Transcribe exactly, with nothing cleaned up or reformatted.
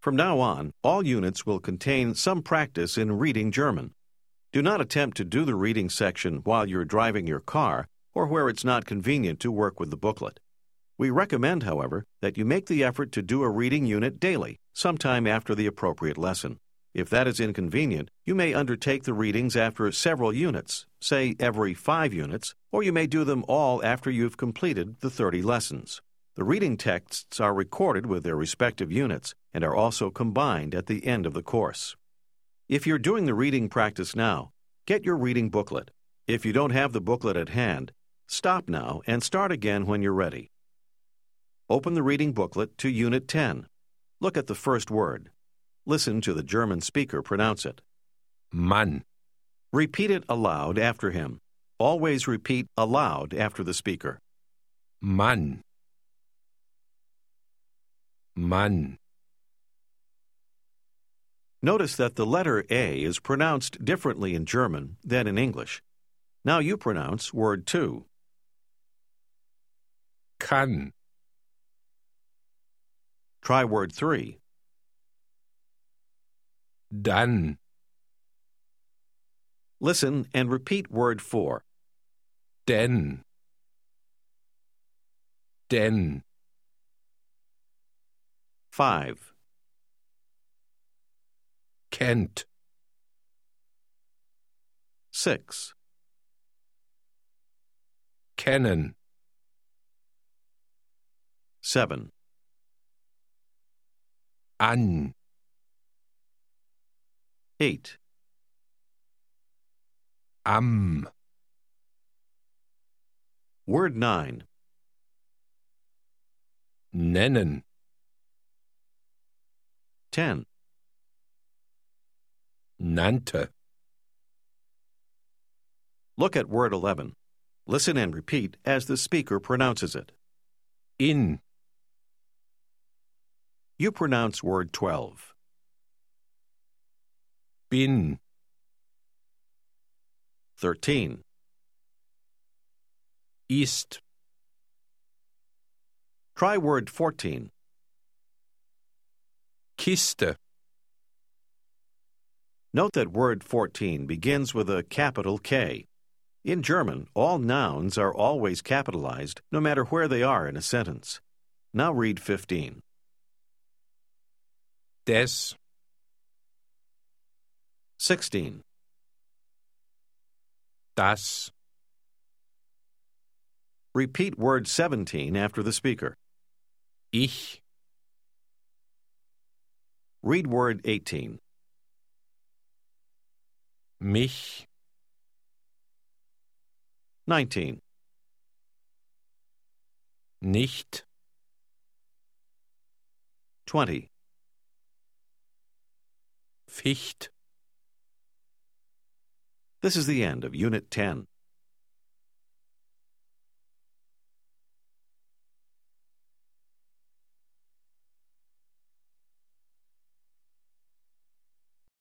From now on, all units will contain some practice in reading German. Do not attempt to do the reading section while you're driving your car or where it's not convenient to work with the booklet. We recommend, however, that you make the effort to do a reading unit daily, sometime after the appropriate lesson. If that is inconvenient, you may undertake the readings after several units, say every five units, or you may do them all after you've completed the thirty lessons. The reading texts are recorded with their respective units and are also combined at the end of the course. If you're doing the reading practice now, get your reading booklet. If you don't have the booklet at hand, stop now and start again when you're ready. Open the reading booklet to Unit ten. Look at the first word. Listen to the German speaker pronounce it. Mann, Repeat it aloud after him. Always repeat aloud after the speaker. Mann, Mann, Notice that the letter A is pronounced differently in German than in English. Now you pronounce word two. kann, Try word three. dann, Listen and repeat word four. denn, denn, Five. kennt, Six. kennen, Seven. an, Eight. am, Word nine. nennen, Ten. nannte, Look at word eleven. Listen and repeat as the speaker pronounces it. in, You pronounce word twelve. bin, Thirteen. ist, Try word fourteen. Kiste, Note that word fourteen begins with a capital K. In German, all nouns are always capitalized, no matter where they are in a sentence. Now read fifteen. des, Sixteen. das, Repeat word seventeen after the speaker. ich, Read word eighteen. mich, Nineteen. nicht, Twenty. Ficht. This is the end of Unit ten.